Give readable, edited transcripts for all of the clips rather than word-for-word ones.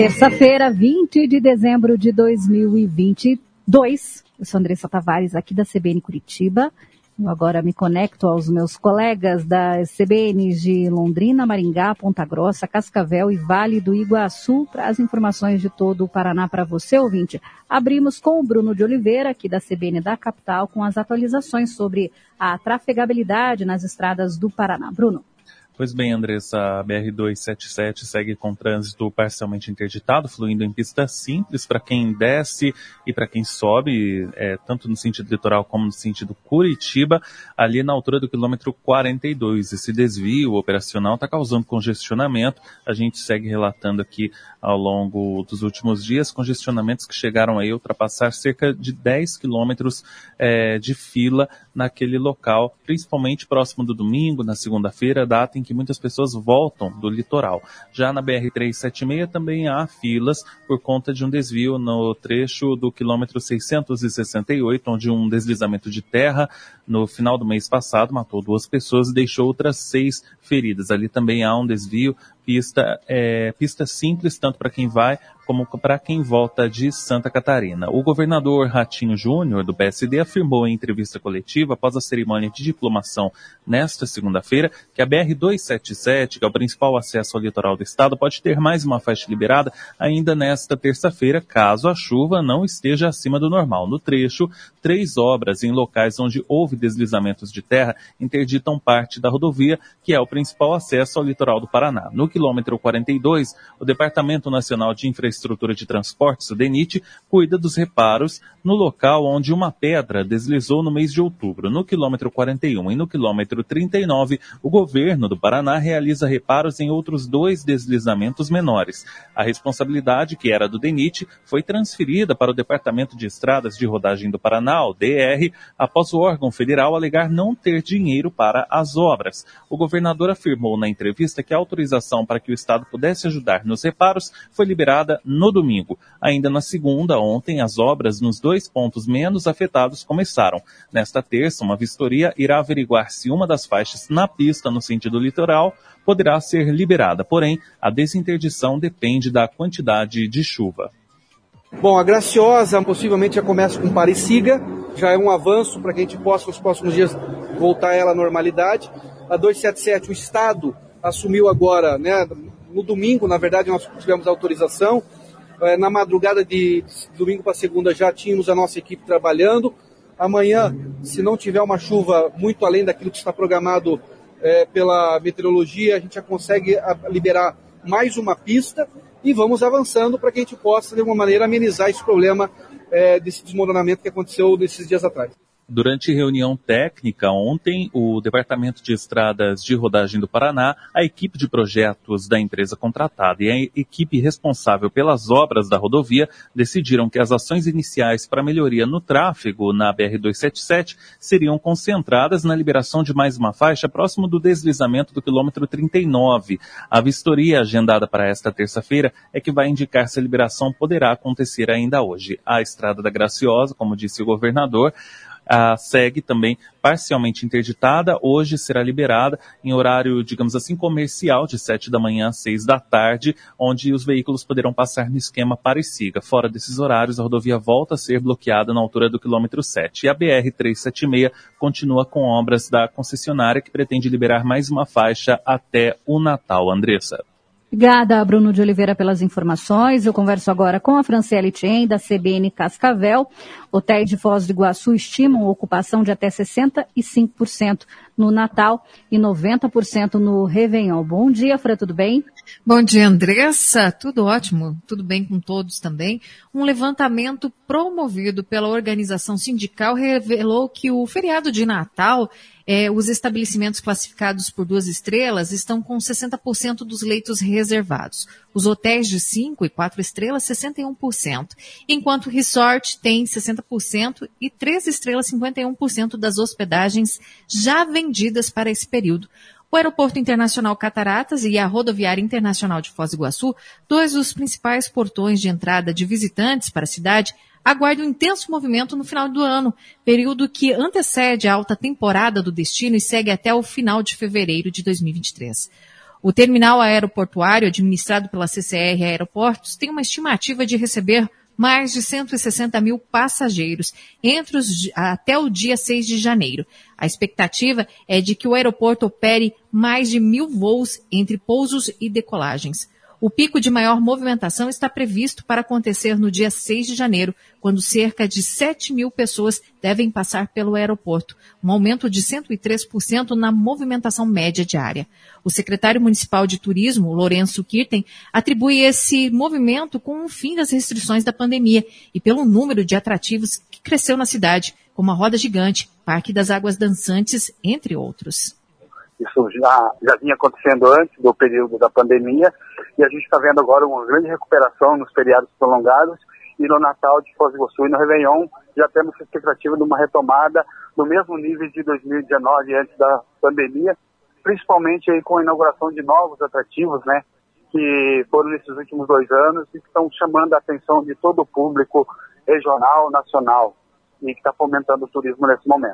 Terça-feira, 20 de dezembro de 2022. Eu sou Andressa Tavares, aqui da CBN Curitiba. Eu agora me conecto aos meus colegas das CBNs de Londrina, Maringá, Ponta Grossa, Cascavel e Vale do Iguaçu para as informações de todo o Paraná para você, ouvinte. Abrimos com o Bruno de Oliveira, aqui da CBN da capital, com as atualizações sobre a trafegabilidade nas estradas do Paraná. Bruno. Pois bem, Andressa, a BR-277 segue com trânsito parcialmente interditado, fluindo em pista simples para quem desce e para quem sobe, tanto no sentido litoral como no sentido Curitiba, ali na altura do quilômetro 42. Esse desvio operacional está causando congestionamento. A gente segue relatando aqui ao longo dos últimos dias congestionamentos que chegaram a ultrapassar cerca de 10 quilômetros de fila naquele local, principalmente próximo do domingo, na segunda-feira, data em que muitas pessoas voltam do litoral. Já na BR-376 também há filas por conta de um desvio no trecho do quilômetro 668, onde um deslizamento de terra no final do mês passado matou 2 pessoas e deixou outras 6 feridas. Ali também há um desvio, pista simples, tanto para quem vai como para quem volta de Santa Catarina. O governador Ratinho Júnior, do PSD, afirmou em entrevista coletiva, após a cerimônia de diplomação nesta segunda-feira, que a BR-277, que é o principal acesso ao litoral do estado, pode ter mais uma faixa liberada ainda nesta terça-feira, caso a chuva não esteja acima do normal. No trecho, 3 obras em locais onde houve deslizamentos de terra interditam parte da rodovia, que é o principal acesso ao litoral do Paraná. No quilômetro 42, o Departamento Nacional de Infraestrutura de Transportes, o DENIT, cuida dos reparos no local onde uma pedra deslizou no mês de outubro. No quilômetro 41 e no quilômetro 39, o governo do Paraná realiza reparos em outros 2 deslizamentos menores. A responsabilidade, que era do DENIT, foi transferida para o Departamento de Estradas de Rodagem do Paraná, o DR, após o órgão federal alegar não ter dinheiro para as obras. O governador afirmou na entrevista que a autorização para que o Estado pudesse ajudar nos reparos foi liberada no domingo. Ainda na segunda, ontem, as obras nos 2 pontos menos afetados começaram. Nesta terça, uma vistoria irá averiguar se uma das faixas na pista no sentido litoral poderá ser liberada. Porém, a desinterdição depende da quantidade de chuva. Bom, a Graciosa possivelmente já começa com Pareciga, já é um avanço para que a gente possa nos próximos dias voltar ela à normalidade. A 277, o Estado assumiu agora, né, no domingo, na verdade, nós tivemos autorização. Na madrugada de domingo para segunda já tínhamos a nossa equipe trabalhando. Amanhã, se não tiver uma chuva muito além daquilo que está programado pela meteorologia, a gente já consegue liberar mais uma pista e vamos avançando para que a gente possa, de alguma maneira, amenizar esse problema desse desmoronamento que aconteceu nesses dias atrás. Durante reunião técnica ontem, o Departamento de Estradas de Rodagem do Paraná, a equipe de projetos da empresa contratada e a equipe responsável pelas obras da rodovia decidiram que as ações iniciais para melhoria no tráfego na BR-277 seriam concentradas na liberação de mais uma faixa próximo do deslizamento do quilômetro 39. A vistoria agendada para esta terça-feira é que vai indicar se a liberação poderá acontecer ainda hoje. A Estrada da Graciosa, como disse o governador, segue também parcialmente interditada, hoje será liberada em horário, digamos assim, comercial, de 7 da manhã às 6 da tarde, onde os veículos poderão passar no esquema Pareciga. Fora desses horários, a rodovia volta a ser bloqueada na altura do quilômetro 7. E a BR-376 continua com obras da concessionária, que pretende liberar mais uma faixa até o Natal. Andressa. Obrigada, Bruno de Oliveira, pelas informações. Eu converso agora com a Franciele Tchen, da CBN Cascavel. Hotéis de Foz do Iguaçu estimam ocupação de até 65% no Natal e 90% no Réveillon. Bom dia, Fran, tudo bem? Bom dia, Andressa. Tudo ótimo. Tudo bem com todos também. Um levantamento promovido pela organização sindical revelou que o feriado de Natal, os estabelecimentos classificados por 2 estrelas estão com 60% dos leitos reservados. Os hotéis de 5 e 4 estrelas, 61%. Enquanto o resort tem 60% e 3 estrelas, 51% das hospedagens já vendidas para esse período. O Aeroporto Internacional Cataratas e a Rodoviária Internacional de Foz do Iguaçu, 2 dos principais portões de entrada de visitantes para a cidade, aguardam um intenso movimento no final do ano, período que antecede a alta temporada do destino e segue até o final de fevereiro de 2023. O terminal aeroportuário, administrado pela CCR Aeroportos, tem uma estimativa de receber mais de 160 mil passageiros até o dia 6 de janeiro. A expectativa é de que o aeroporto opere mais de 1.000 voos entre pousos e decolagens. O pico de maior movimentação está previsto para acontecer no dia 6 de janeiro, quando cerca de 7 mil pessoas devem passar pelo aeroporto, um aumento de 103% na movimentação média diária. O secretário municipal de turismo, Lourenço Kirten, atribui esse movimento com o fim das restrições da pandemia e pelo número de atrativos que cresceu na cidade, como a Roda Gigante, Parque das Águas Dançantes, entre outros. Isso já vinha acontecendo antes do período da pandemia e a gente está vendo agora uma grande recuperação nos feriados prolongados e no Natal de Foz do Iguaçu e no Réveillon já temos a expectativa de uma retomada no mesmo nível de 2019 antes da pandemia, principalmente aí com a inauguração de novos atrativos, né, que foram nesses últimos 2 anos e que estão chamando a atenção de todo o público regional, nacional e que está fomentando o turismo nesse momento.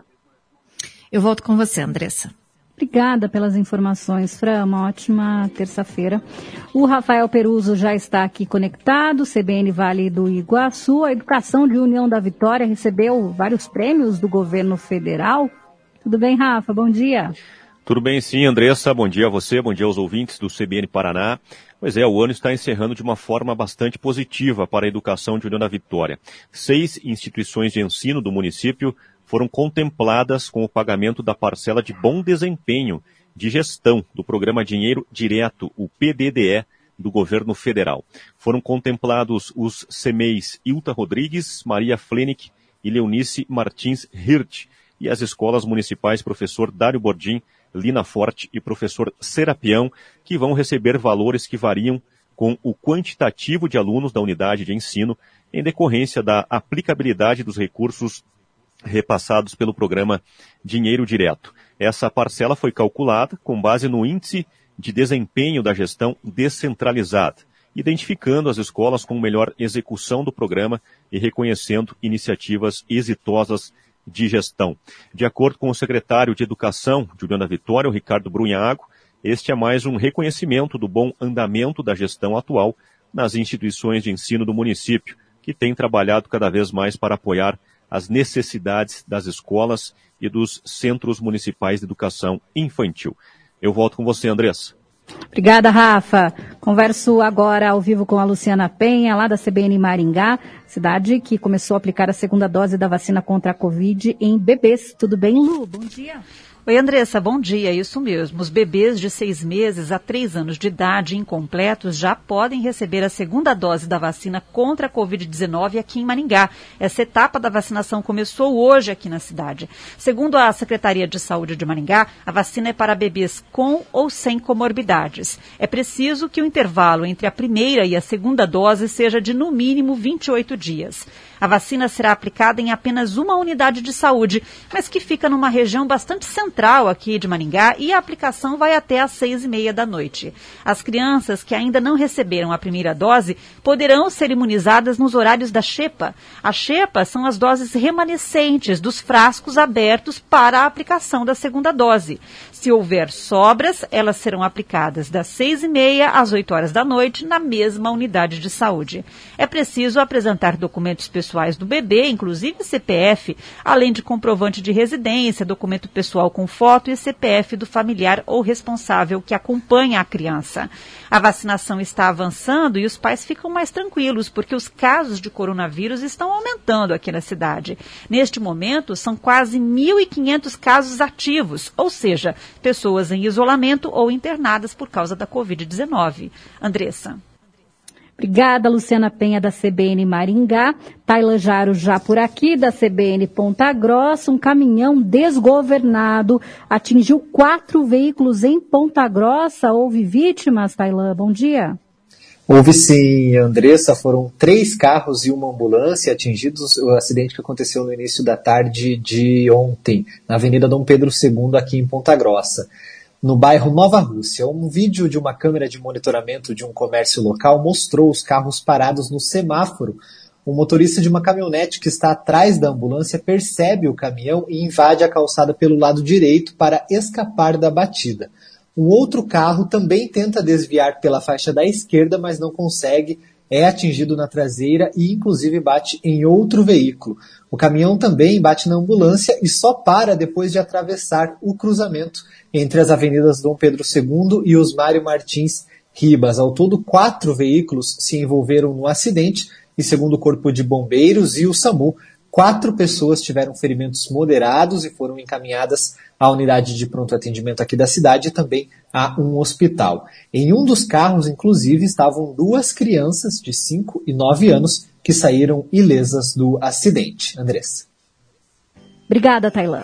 Eu volto com você, Andressa. Obrigada pelas informações, Fran. Uma ótima terça-feira. O Rafael Peruso já está aqui conectado, CBN Vale do Iguaçu. A Educação de União da Vitória recebeu vários prêmios do governo federal. Tudo bem, Rafa? Bom dia. Tudo bem, sim, Andressa. Bom dia a você, bom dia aos ouvintes do CBN Paraná. Pois é, o ano está encerrando de uma forma bastante positiva para a Educação de União da Vitória. 6 instituições de ensino do município foram contempladas com o pagamento da parcela de bom desempenho de gestão do Programa Dinheiro Direto, o PDDE, do governo federal. Foram contemplados os CMEIs Ilta Rodrigues, Maria Flenick e Leonice Martins Hirt, e as escolas municipais Professor Dário Bordim, Lina Forte e Professor Serapião, que vão receber valores que variam com o quantitativo de alunos da unidade de ensino em decorrência da aplicabilidade dos recursos repassados pelo programa Dinheiro Direto. Essa parcela foi calculada com base no índice de desempenho da gestão descentralizada, identificando as escolas com melhor execução do programa e reconhecendo iniciativas exitosas de gestão. De acordo com o secretário de Educação de União da Vitória, o Ricardo Brunhago, este é mais um reconhecimento do bom andamento da gestão atual nas instituições de ensino do município, que tem trabalhado cada vez mais para apoiar as necessidades das escolas e dos centros municipais de educação infantil. Eu volto com você, Andressa. Obrigada, Rafa. Converso agora ao vivo com a Luciana Penha, lá da CBN Maringá, cidade que começou a aplicar a segunda dose da vacina contra a Covid em bebês. Tudo bem, Lu? Bom dia. Oi, Andressa, bom dia, isso mesmo. Os bebês de 6 meses a 3 anos de idade incompletos já podem receber a segunda dose da vacina contra a Covid-19 aqui em Maringá. Essa etapa da vacinação começou hoje aqui na cidade. Segundo a Secretaria de Saúde de Maringá, a vacina é para bebês com ou sem comorbidades. É preciso que o intervalo entre a primeira e a segunda dose seja de no mínimo 28 dias. A vacina será aplicada em apenas uma unidade de saúde, mas que fica numa região bastante central aqui de Maringá e a aplicação vai até às 6h30 da noite. As crianças que ainda não receberam a primeira dose poderão ser imunizadas nos horários da xepa. A xepa são as doses remanescentes dos frascos abertos para a aplicação da segunda dose. Se houver sobras, elas serão aplicadas das 6h30 às 8 horas da noite na mesma unidade de saúde. É preciso apresentar documentos pessoais do bebê, inclusive CPF, além de comprovante de residência, documento pessoal com foto e CPF do familiar ou responsável que acompanha a criança. A vacinação está avançando e os pais ficam mais tranquilos, porque os casos de coronavírus estão aumentando aqui na cidade. Neste momento, são quase 1.500 casos ativos, ou seja, pessoas em isolamento ou internadas por causa da Covid-19. Andressa. Obrigada, Luciana Penha, da CBN Maringá. Taylan Jaro já por aqui, da CBN Ponta Grossa. Um caminhão desgovernado atingiu 4 veículos em Ponta Grossa. Houve vítimas, Taylan? Bom dia. Houve sim, Andressa. Foram 3 carros e uma ambulância atingidos. O acidente que aconteceu no início da tarde de ontem, na Avenida Dom Pedro II, aqui em Ponta Grossa, no bairro Nova Rússia. Um vídeo de uma câmera de monitoramento de um comércio local mostrou os carros parados no semáforo. O motorista de uma caminhonete que está atrás da ambulância percebe o caminhão e invade a calçada pelo lado direito para escapar da batida. Um outro carro também tenta desviar pela faixa da esquerda, mas não consegue, é atingido na traseira e inclusive bate em outro veículo. O caminhão também bate na ambulância e só para depois de atravessar o cruzamento entre as avenidas Dom Pedro II e Osmário Martins Ribas. Ao todo, 4 veículos se envolveram no acidente e, segundo o Corpo de Bombeiros e o SAMU, 4 pessoas tiveram ferimentos moderados e foram encaminhadas à unidade de pronto atendimento aqui da cidade e também a um hospital. Em um dos carros, inclusive, estavam 2 crianças de 5 e 9 anos que saíram ilesas do acidente. Andressa. Obrigada, Tailã.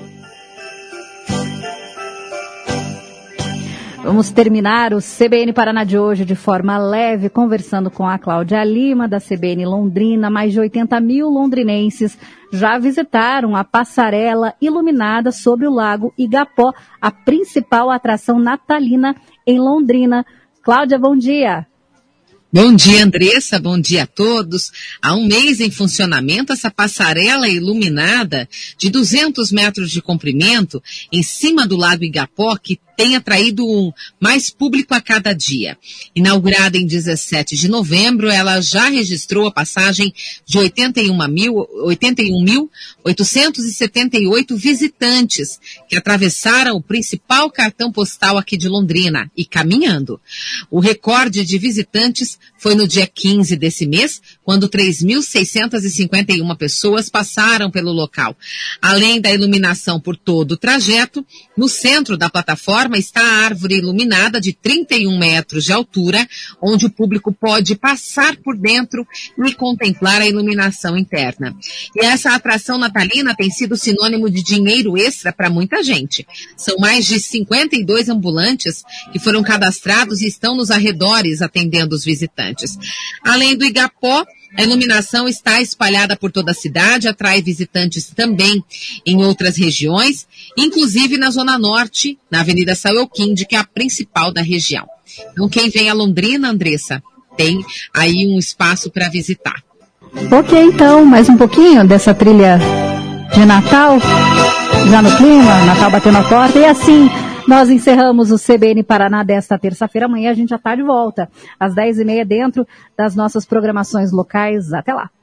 Vamos terminar o CBN Paraná de hoje de forma leve, conversando com a Cláudia Lima, da CBN Londrina. Mais de 80 mil londrinenses já visitaram a passarela iluminada sobre o Lago Igapó, a principal atração natalina em Londrina. Cláudia, bom dia. Bom dia, Andressa, bom dia a todos. Há um mês em funcionamento, essa passarela iluminada de 200 metros de comprimento em cima do Lago Igapó, que tem atraído mais público a cada dia. Inaugurada em 17 de novembro, ela já registrou a passagem de 81.878 visitantes que atravessaram o principal cartão postal aqui de Londrina e caminhando. O recorde de visitantes foi no dia 15 desse mês, quando 3.651 pessoas passaram pelo local. Além da iluminação por todo o trajeto, no centro da plataforma está a árvore iluminada de 31 metros de altura, onde o público pode passar por dentro e contemplar a iluminação interna. E essa atração natalina tem sido sinônimo de dinheiro extra para muita gente. São mais de 52 ambulantes que foram cadastrados e estão nos arredores atendendo os visitantes. Além do Igapó, a iluminação está espalhada por toda a cidade, atrai visitantes também em outras regiões, inclusive na Zona Norte, na Avenida Sauelquinde, que é a principal da região. Então, quem vem a Londrina, Andressa, tem aí um espaço para visitar. Ok, então, mais um pouquinho dessa trilha de Natal, já no clima, Natal batendo a porta, e assim nós encerramos o CBN Paraná desta terça-feira. Amanhã a gente já está de volta, às 10h30, dentro das nossas programações locais. Até lá!